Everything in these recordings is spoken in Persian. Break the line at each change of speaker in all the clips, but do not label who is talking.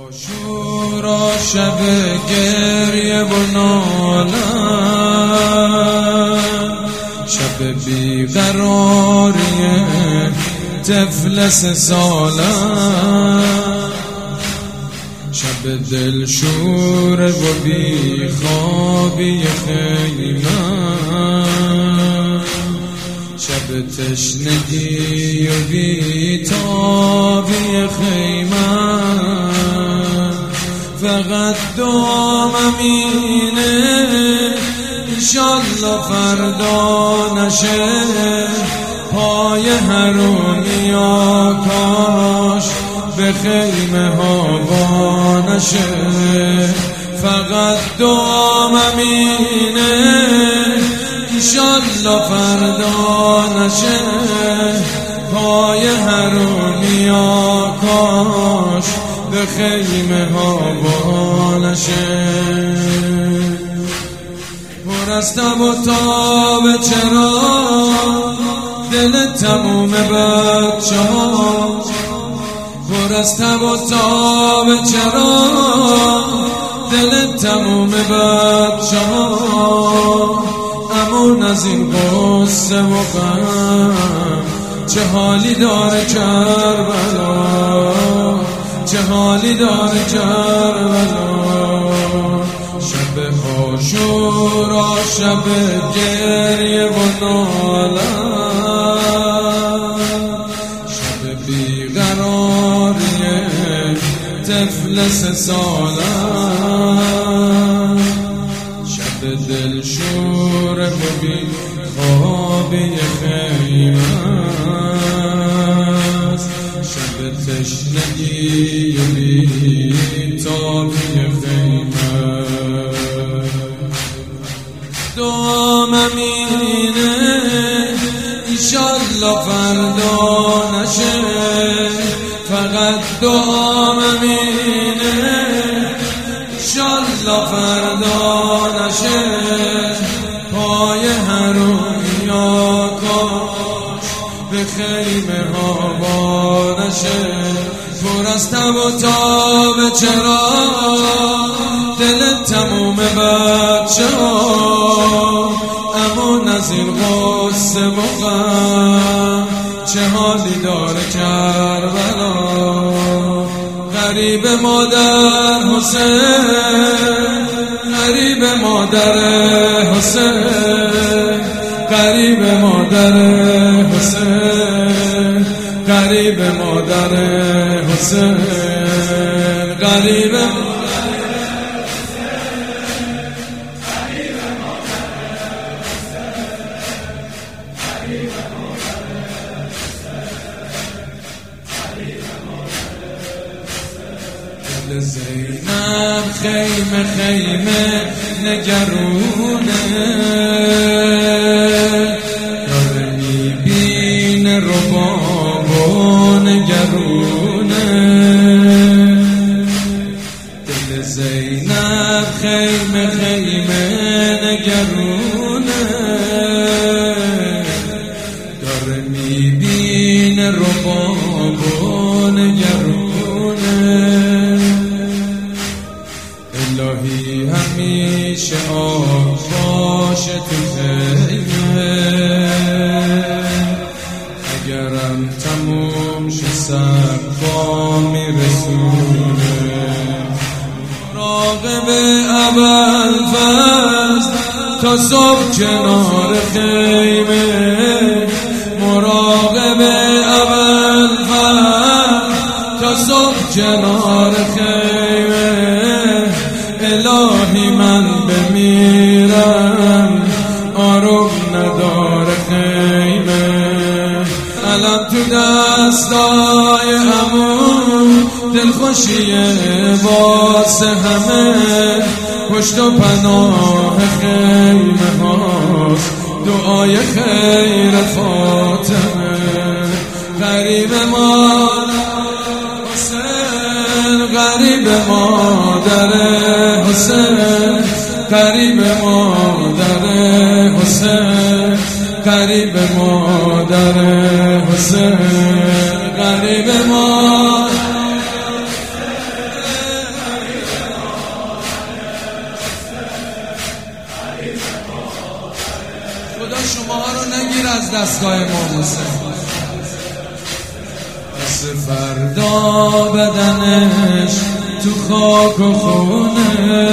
عاشورا شب گریه و نالم، شب بیقراری طفل 3 سالم، شب دلشور و بیخوابی خیمم، شب تشنگی و بیتابی خیمم. فقط دعام اینه انشالله فردا نشه پای حرومیا کاش به خیمه ها وا نشه. فقط دعام اینه انشالله فردا نشه پای حرومیا کاش به خیمه ها وا نشه. پر از تب و تاب چرا دل تموم بچه ها، پر از تب و تاب چرا دل تموم بچه ها. امون از این قصه و غم چه حالی داره کربلا، چه حالی داره کربلا. شب عاشورا شب گریه و نالم، شب بیقراری طفل 3 سالم، شب دلشور و بیخوابی خیمم، شب تشنگی و بیتابی خیمم. دعام اینه انشالله فردا نشه، فقط دعام اینه انشالله فردا نشه پای حرومیا کاش به خیمه ها وا نشه. پر از تب و تاب چرا دل تموم بچه ها. امون از این غصه و غم چه حالی داره کربلا. غریب مادر حسین، غریب مادر حسین، غریب مادر حسین، غریب مادر حسین، غریب زینب خیمه خیمه نگرونه، داره میبینه رباب و نگرونه. دل زینب خیمه خیمه نگرونه، داره میبینه رباب و نگرونه. الهی همیشه آب باشه تو خیمه، اگرم تموم شه سقا میرسونه. راقب ابوالفضل تا صبح کنار خیمه، مراقب ابوالفضل تا صبح کنار خیمه. الهی من بمیرم آروم نداره خیمه، الان تو دستای همون دلخوشیه واسه همه. پشت و پناه خیمه هاست دعای خیر فاطمه. غریب مادر حسین، غریب مادر حسین، غریب مادر حسین، غریب مادر حسین، غریب مادر دستگاه امام حسین. پس فردا بدنش تو خاک و خونه،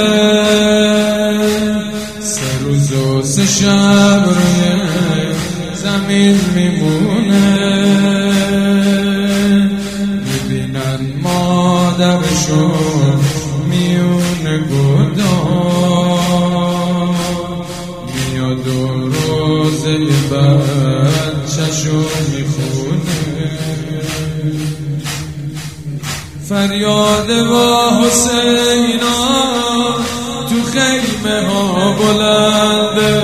3 روز و 3 شب روی زمین میمونه. میبینن مادرشون میونه گدام، میاد و روزه بچه‌شو میخونه. فریاد با حسینا تو خیمه ها بلنده،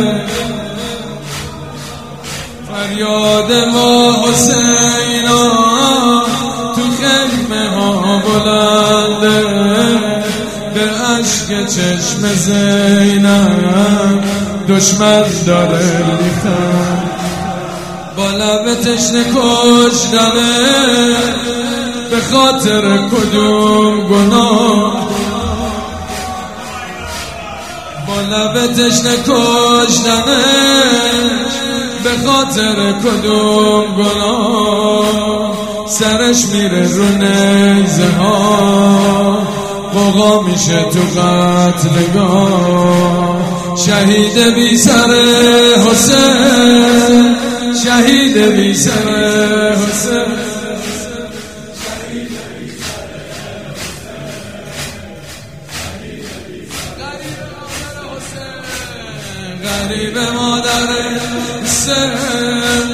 فریاد با حسینا تو خیمه ها بلنده. به اشک چشم زینب دشمن داره ریختن، با لب تشنه کشتنه به خاطر کدوم گناه، با لب تشنه کشتنه به خاطر کدوم گناه. سرش میره رو نیزه ها، غوغا میشه تو قتلگاه. شهید بی سر حسین، شهید بی سر حسین، غریب مادر حسین.